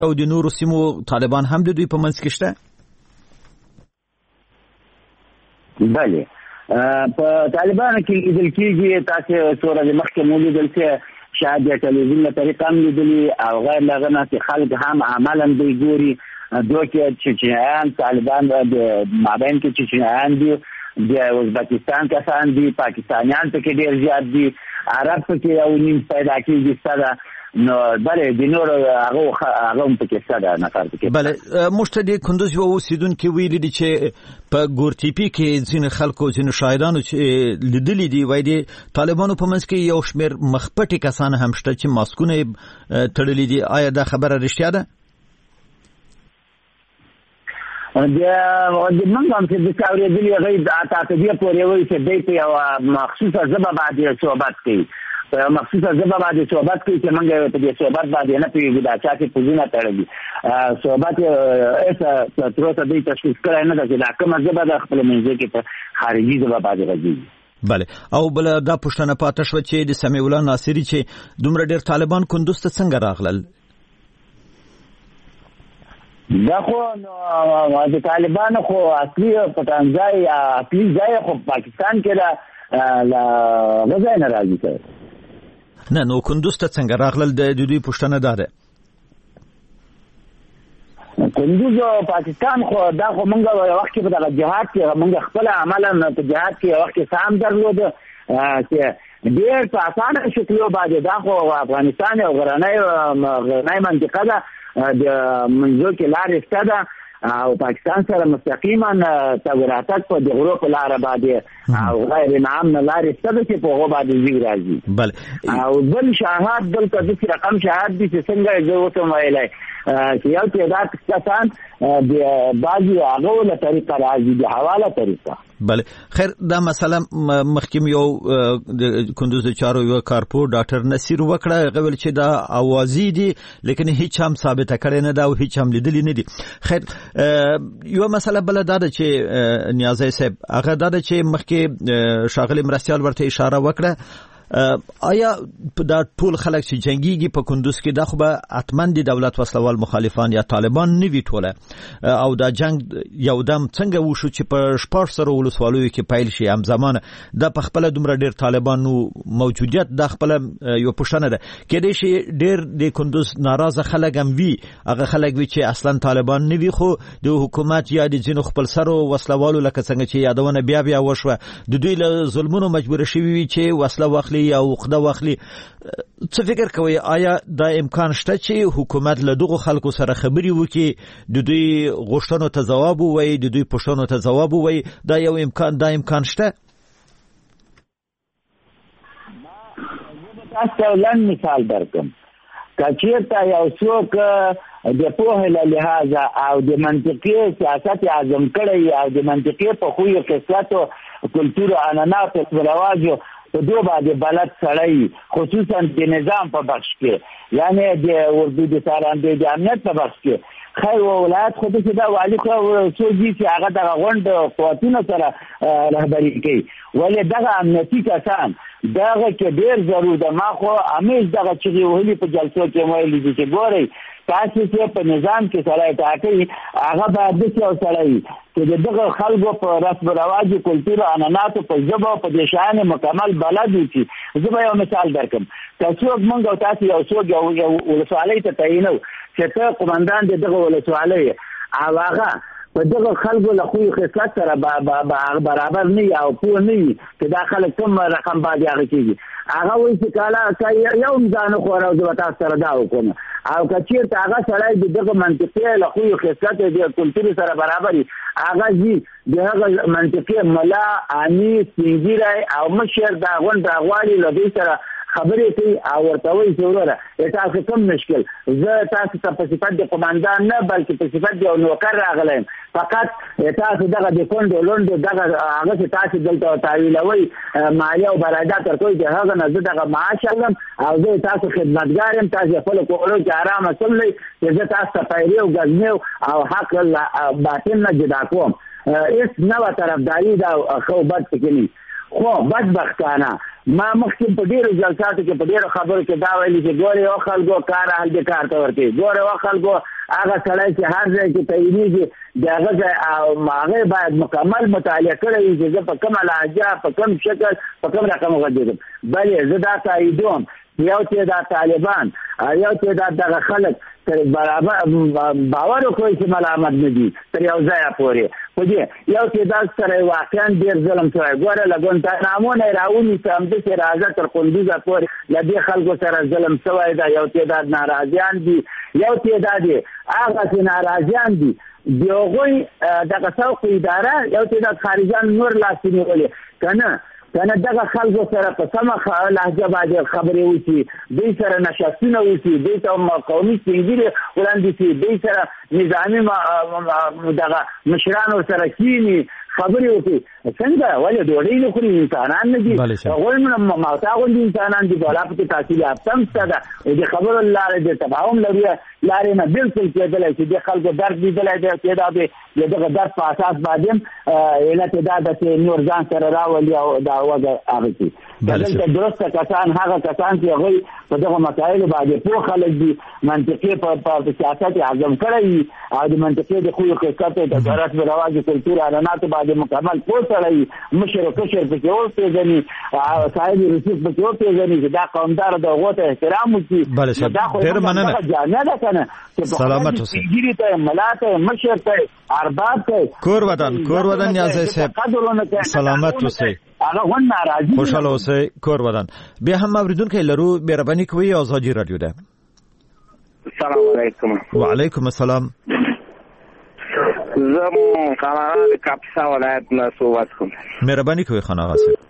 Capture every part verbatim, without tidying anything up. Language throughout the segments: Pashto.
او د نورو سیمو طالبان هم د دوی په منځ کې شته؟ بله په طالبانو کې لیدل کېږي، تاسو څو ورځې مخکې مو لیدل چې شاید د ټلویزیون له طریقه هم لیدلي او غیر له هغه نه چې خلک هم عملا دوی ګوري. دوی کې چچنیان طالبان د مابین کې چچنیان دي، د ازبکستان کسان دي، پاکستانیان پکې ډېر زیات دي، عرب پکې یو نیم پیدا کېږي سره. نو بله د نورو هغه هغه هم پکې شته ده نفر پکې. بله موږ ته د کندوز یوه اوسېدونکي ویلي دي چې په ګورتیپي کې ځینې خلکو ځینې شاهدانو چې لیدلي دي، وایي د طالبانو په منځ کې یو شمېر مخپټي کسان هم شته چې ماسکونه یې تړلي دي. آیا دا خبره رښتیا ده؟ د موږ هم چې د څه اورېدلي هغوی حتی په دې پورې وایي چې دوی په یوه مخصوصه ژبه باندې صحبت کوي، په مخصوصه ژبه باندې صحبت کوي چې موږ په دې صحبت باندې نه پوهېږو دا چا چې پوزونه تړلي. صحبت هېڅ تر اوسه دوی تشخیص کړی نه ده چې دا کومه ژبه ده خپله منځ کې په خارجي ژبه باندې غږېږي. بله او بله دا پوښتنه پاته شوه چې د سمیع الله ناصري چې دومره ډېر طالبان کندوز ته څنګه راغلل؟ دا خو د طالبانو خو اصلي پټنځای اصلي ځای خو پاکستان کې ده، له هغه ځای نه راځي سر. نه نو کندوز ته څنګه راغلل؟ د دوی پوښتنه دا ده. کندوز او پاکستان خو دا خو موږ یو وخت کې په دغه جهاد کې موږ خپل عملا په جهاد کې یو وخت کې سام درلوده چې ډېر په اسانه شکلو باندې دا خو افغانستان یو غرنۍ غرنۍ منطقه ده، د منځو کې لارې شته ده او پاکستان سره مستقیما تګ راتګ په د غرو په لاره باندې او غیر نام نه لارې شته ده چې په هغو باندې ځي راځي. بله او بل شاهد دلته داسې رقم شاهد دي چې څنګه زه اوس هم ویلی چې یو تعداد کسان د بعضې هغو له طریقه راځي، د حواله طریقه. بله خیر دا مسله مخکې یو د کندوز د چارو یو کارپور ډاکټر نصیر وکړه، هغه ویل چې دا اوازې دي لیکن هیڅ هم ثابته کړې نه ده او هیڅ هم لیدلې نه دي. خیر یو مسله بله دا ده چې نیازی صاحب هغه دا ده چې مخکې ښاغلي مرستیال ورته اشاره وکړه، آیا دا ټول خلک چې جنگيږي په کندوز کې دا خو به حتما د دولت وسلوال مخالفان یا طالبان نه وي ټوله، او دا جنگ یو دم څنګه وشو چې په شپږ سره ولسوالیو کې پیل شي همزمانه دا په خپله دومره ډېر طالبانو موجودیت دا خپله یو پوښتنه ده. کېدای شي ډېر د کندوز ناراضه خلک هم وي، هغه خلک وي چې اصلا طالبان نه وي خو د حکومت یا د ځینو خپل سرو وسلوالو لکه څنګه چې یادونه بیا بیا وشوه د دوی له ظلمونو مجبوره شوي وي چې وسله واخلي یا عقده واخلي. څه فکر کوي آیا دا امکان شته چې حکومت له دغو خلکو سره خبرې وکړي، د دوی غوښتنو ته ځواب ووایي، د دوی پوښتنو ته ځواب ووایي؟ دا یو امکان دا امکان شته؟ تاسو لن مثال درکم که چېرته یو څوک د پوهې له لحاظه او د منطقي سیاست اعظم کړی او د منطقي په خویو خصلتو کلتور عنعناتو رواجو په دو باندې بلد سړی خصوصا د نظام په بخش کې یعنی د اردو د سارندې د امنیت په بخش کې خیر ولایت خو دې دا والي خو څوک چې هغه د غونډ قوتونو سره رهبري کوي، ولې دغه امنیتي کسان دغه کې ډېر ضرور ده. ما خو همیش دغه چغې وهلي په جلسو کې ویلي دي چې ګورئ تاسو چې په نظام کې سړی ټاکئ هغه باید داسې یو سړی چې د دغه خلکو په رسم و رواج کلتور عنعناتو په ژبه او په دې شیانو مکمل بلد وي. زه به یو مثال درکړم. که څوک موږ او تاسو یو څوک یو ولسوالۍ ته تعینو چې ته قمندان د دغه ولسوالۍ او هغه په دغه خلکو له خوی خصلت سره برابر نه او پوه نه وي چې دا خلک کوم رقم باندې هغه کېږي، هغه وایي چې کاله یو هم ځان وخوره او زه به تاسو سره دا وکړم. او که چېرته هغه سړی د دغه منطقې له خوی خصلت د کلتور سره برابر وي هغه ځي د هغه منطقې ملا عامي سپین ږیری او مشر دا غونډ راغواړي له دوی سره خبرې کوي او ورته وایي چې وروره تاسو کوم مشکل زه تاسو ته په صفت د قمندان نه بلکې په صفت د یو نوکر راغلی یم، فقط تاسو دغه د کونډو لونډو دغه هغه چې تاسو دلته تاویلوئ مالیه او برایدات ورکوئ د هغه نه زه دغه معاش اخلم او زه تاسو خدمتګار یم، تاسو خپلو کورو کې ارامه څملئ چې زه تاسو ته پیرې او ګزمې او حق باطن نه جدا کوم. هېڅ نوه طرفداري ده ښه بد پکې نه خو بدبختانه ما مخکې په ډیرو جلساتو کې په ډیرو خبرو کې دا ویلي چې ګورې او خلکو کار اهل دې کار ته ورکوي، ګورې او خلکو هغه سړی چې هر ځای کې تعینېږي د هغه ځای هغه باید مکمل مطالعه کړی وي چې زه په کومه لهجه په کوم شکل په کوم رقم غږېږم. بلې زه دا تاییدوم یو تعداد طالبان یو تعداد دغه خلک تر برابر باور وکړي چې ملامت نه دي تر یو ځای پورې په دې یو تعداد سره واقعا ډېر ظلم شوی. ګوره له ګوانتانامو نه راونیسه همداسې راځه تر قندوزه پورې له دې خلکو سره ظلم شوی ده. یو تعداد ناراضیان دي، یو تعداد یې هغسې ناراضیان دي د هغوی دغه سوق اداره، یو تعداد خارجیان نور لاس نیولې که نه کنه دغه خلکو سره په سمه لهجه باندې خبرې وشي، دوی سره نشستونه وشي، دوی ته قومي سپینږیري وړاندې شي، دوی سره نظامي دغه مشرانو سره کینی خبرې وکړي. څنګه ولې ډوډۍ نه خوري؟ انسانان نه دي، هغوی موتا غوندې انسانان دي. بولا پکې تحصیل یافته هم شته ده، د خبرو لارې د تفاهم لري لارې نه بلکل کېدلی چې د خلکو درد لیدلی دی چې دا د دغه درد په اساس باندې علت دا ده چې نور ځان سره راولي او دا وضع اغېږي. دلته درسته کسان هغه کسان چې هغوی په دغه مسایلو باندې پوه خلک دي، منطقې په سیاست یې عزم کړی وي او د منطقې د خویو قصتو د رسم رواج کلتور عنعناتو باندې مکمل پوه سړی، مشر و کشر پکې وپېژني، صاحب رسید پکې وپېژني چې دا قومدار د هغو ته احترام وکړي. دا خو دغه جامع ده که نه چې سلامت اوسئ، سپینږیري ته ملا ته مشر ته ارباب ته کور ودان کور ودان نیازی صاحب سلامت اوسئ، هغه ون ناراضي خوشاله اوسئ کور ودان. بیا هم اوریدونکي لرو مهرباني کوئ آزادی رادیو ده. السلام علیکم. وعلیکم السلام. زم خانه د کاپیسا ولایت نه صحبت کوم. مهرباني کوئ خانه آقا صاحب.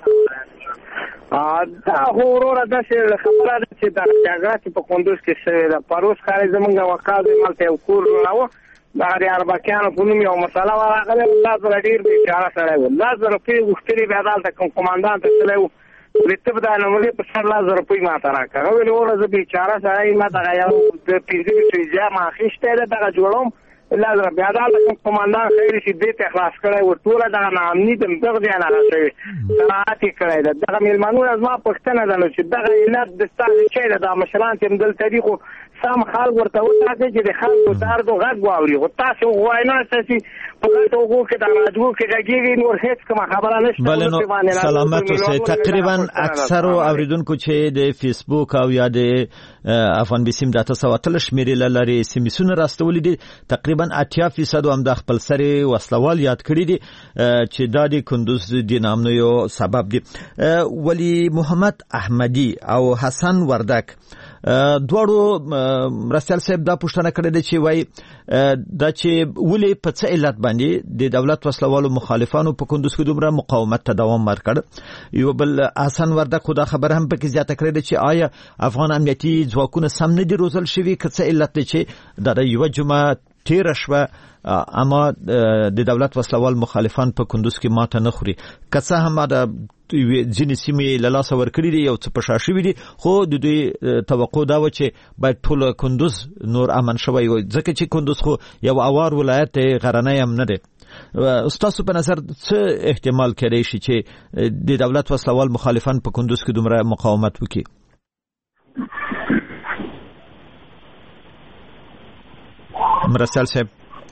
دا وروره داسې خبره ده چې دا جګړه چې په کندوز کې شوې ده، پروس ښار زمونږ وقاض مالته یو کور جوړاوه، دغه د اربکیانو په نوم یو مسله وه، راغلی لس زره ډېر بېچاره سړی و، لس زره روپۍ غوښتلي بیا دلته کوم قمندان ته تللی و، رتب دا نوملې په سر لس زره روپۍ ماته راکړه. هغه ویلې وروره زه بېچاره سړی ما دغه یو د پنځه ویشتو ایجا ما اخیستی ده، دغه جوړوم لس زره بیا دلته کوم قمندان خیر شي دې ته خلاص کړی و، ټوله دغه ناامني د دغه ځای نه راسوي صنعت یې کړی ده. دغه مېلمنونه زما پوښتنه ده نو چې دغه علت د ستاسو چی ده؟ دا مشران چې همدلته دي خو سم خلک ورته وټاکئ چې د خلکو درد و غږ واوري، خو تاسې وغواړئ نه چې په ګټو هغو کې د راډیو کې غږېږي، نور هېڅ کومه خبره نشته. بله نو سلامت اوسئ. تقریبا اکثرو اوریدونکو چې د فیسبوک او یا د افغان بیسیم د اته سوه اتلس شمېرې له لارې اس ام اسونه راستولي دي، تقریبا اتیا فیصد هم د خپل سرې وسلوال یاد کړي دي چې دا د کندوز د ناامنیو سبب دي. ولی محمد احمدی او حسن وردک دواړو رسول صاحب دا پوښتنه کړې ده چې وای دا چې ولې په څه علت باندې د دولت وسلوالو مخالفانو په کندوز کې دومره مقاومت ته دوام ورکړ. یو بل حسن وردک خو دا خبره هم پکې زیاته کړې ده چې آیا افغان امنیتي ځواکونه سم نه دي روزل شوي، که څه علت دی چې دا یوه جمعه تیره شوه اما د دولت وسلوال مخالفان په کندوز کې ماته نه خوري، که څه هم دا ځینې سیمې له لاسه ورکړي دي یو څه په شا شوي دي، خو د دوی توقع دا وه چې باید ټول کندوز نور امن شوی وي، ځکه چې کندوز خو یو اوار ولایت دی، غرنی هم نه دی. ستاسو په نظر څه احتمال کېدی شي چې د دولت وسلوال مخالفان په کندوز کې دومره مقاومت وکړي؟ مرسل صاحب.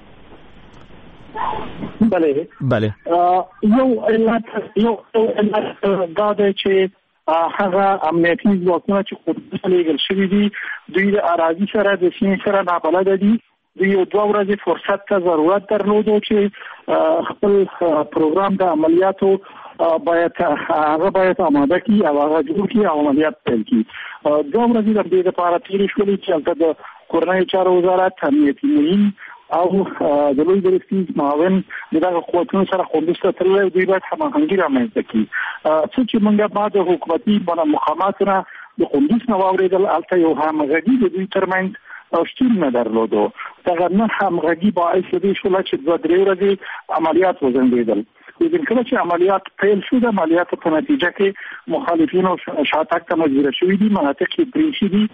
بله بله یو علت یو علت دا دی چې هغه امنیتي ځواکونه چې کندوز ته لېږل شوي دي دوی د اراضي سره د سیمې سره نابلده دي، دوی یو دوه ورځې فرصت ته ضرورت درلودو چې خپل پروګرام د عملیاتو باید هغه باید آماده کړي او هغه جوړ کړي او عملیات پیل کړي. دوه ورځې د دې لپاره تېرې شولې چې هلته د کورنیو چارو وزارت امنیتي معین او د لوی درستیز معاون دغه قوتونو سره کندوز ته تللی، دوی باید هماهنګي رامنځته کړي. څه چې موږ بعد د حکومتي مقاماتو نه د کندوز نه واورېدل، هلته یو همغږي د دوی ترمنځ شتون نه درلودو. دغه نه همغږي باعث دې شوله چې دوه درې ورځې عملیات وځنډېدل. لیکن کله چې عملیات پیل شو، د عملیاتو په نتیجه کې مخالفینو شاتګ ته مجبور شوي دي، مناطق یې پرې شوي دي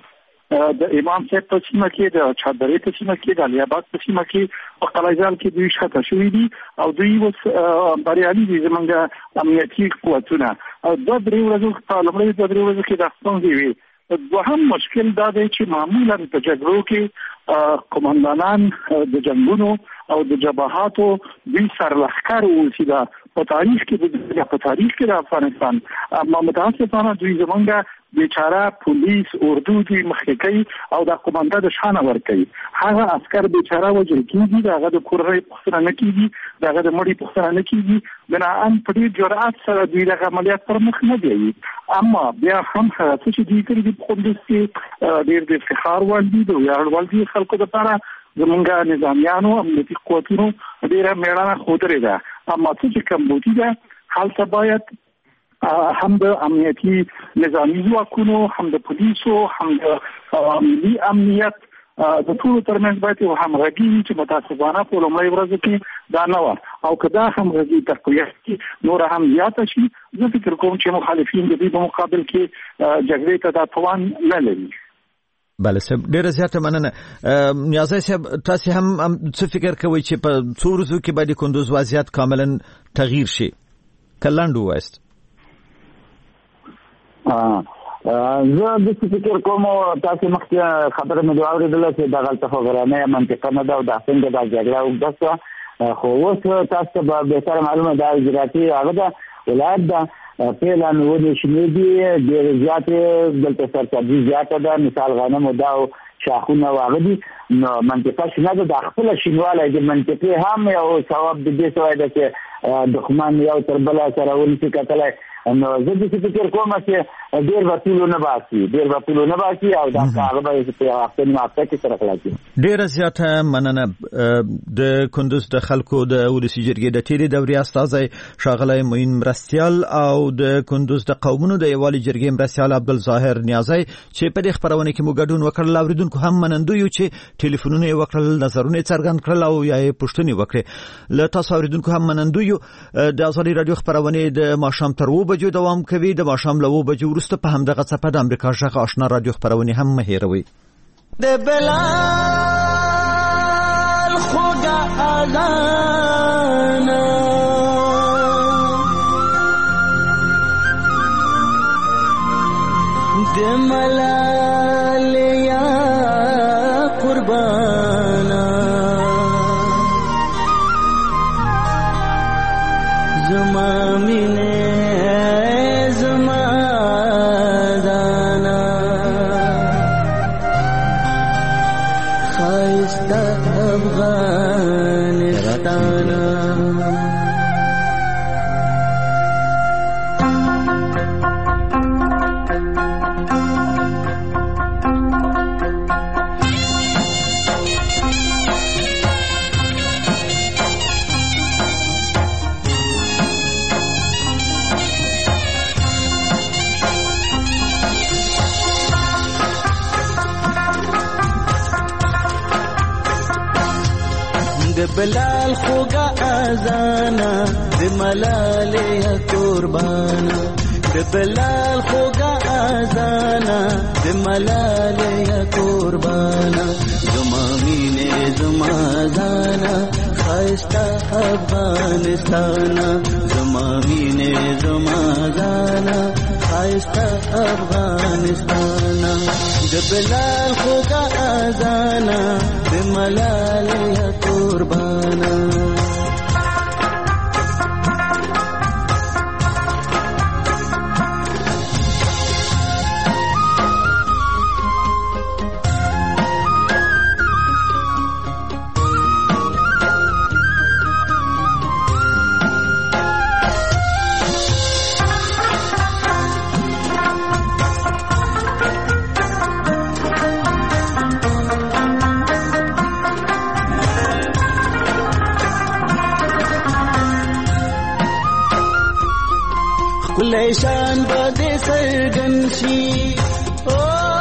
د امام صاحب په سیمه کې د چادرې په سیمه کې د الیاباد په سیمه کې په قلعه‌جال کې دوی شاته شوي دي او دوی اوس بریالي دي زمونږ امنیتي قوتونه او د درې ورځې په لومړۍ د درې ورځې کې د ستونزې وي. دوهم مشکل دا دی چې معمولا په جګړو کې قومندانان د جنگونو او د جبهاتو دوی سرلښکر اوسي دا په تاریخ کې د په تاریخ کې د افغانستان اما متاسفانه دوی زمونږ بیچاره پولیس اردو دوی مخکې کوي او د قومنده د شان ور کوي. هغه عسكر بیچاره وجل کیږي دغه د کورري پښتنه نه کیږي دغه د مړي پښتنه نه کیږي بناءً په دې جرأت سره دوی د عملیات پر مخ نه دی. اما بیا هم هغه چې دوی کوي په خوندس کې ډېر د افتخار والدي د ویاړ والدي خلکو لپاره زمونږ نظامیانو امنیتي قوتونو ډېره میړانه ښودلې ده. اما چې کوم بوتي ده هلته باید هم د امنیتي نظامی ځواکونو هم د پولیسو هم د ملي امنیت د ټولو ترمنځ باید یو همغږي وي چې متاسفانه په لومړۍ ورځو کې دا نه وه او که دا همغږي تقویت کړي نوره هم زیاته شي زه فکر کوم چې مخالفین د دې په مقابل کې جګړې ته دا توان نه لري. بله صاحب ډیره زیاته مننه. نیازی صاحب تاسو هم څه فکر کوئ چې په څو ورځو کې باید کندوز وضعیت کاملا تغییر شي؟ که لنډ ووایاست. زه د فکر کوم تاسو مخکې خبره مې واورېدله چې دغه څه غرانه منطقه نه ده او د څنګه د جګړه وګړه خو اوس تاسو به به معلومه ده اجراتي هغه ده ولایت ده فعلا ودې شمې دي ډېر زیاتې دلته سرچابي زیاته ده مثال غنم دا شاخونه واغدي نو منطقه شنه ده د خپل شینواله د منطقه هم یو ثواب د دې سوای ده چې دښمن یو تر بل سره ونی کتلای نو زه د فکر کوم چې ډېر وسیلو نه باسي ډېر وسیلو نه باسي او دا هغه به په خپل ماته کې سره خلاصي. ډېر زیاته مننه. د کندوز د خلکو د ولسی جرګې د تیری دوري استاذ شاغلی معین مرستیال او د کندوز د قومونو د یوالي جرګې مرستیال عبدالظاهر نیازی چې په دې خبرونه کې مو ګډون وکړل اوریدونکو هم منندوی چې ټلیفونونه وکړل نظرونه څرګند کړل او یا پوښتنې وکړي. له تاسو اوریدونکو هم منندوی د ازادي رادیو خبرونه د ماښام تر و بجو دوام کوي. د ماښام له و بجو وروسته په همدغه څپه د امریکا ژغ آشنا رادیو خبرونه هم مه هېروئ. د بلال خوږه اذان د ملال یا قربانا زما مینه بلال خوگا آزانا د ملال یا قربانا د بلال خوگا آزانا د ملال یا قربانا زما مینه زما زانا خاستا افغانستانا زما مینه زما زانا خاستا افغانستانا د بلال خوگا آزانا د ملال یا قربانا شان بده سرګنشي او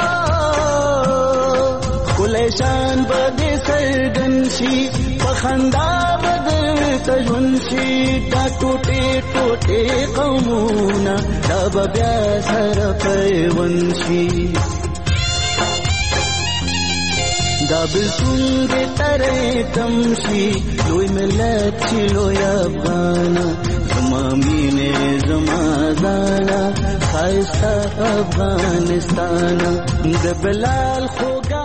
کله شان بده سرګنشي پخندا بدر تجونشي تا ټوټه ټوټه قومونه دا بیا سره پیونشي دا بلتون دې ترې تمشي لوی ملت چې لوی افغانا زما مینې زما ځانا ښایسته افغانستان د بلال خوږه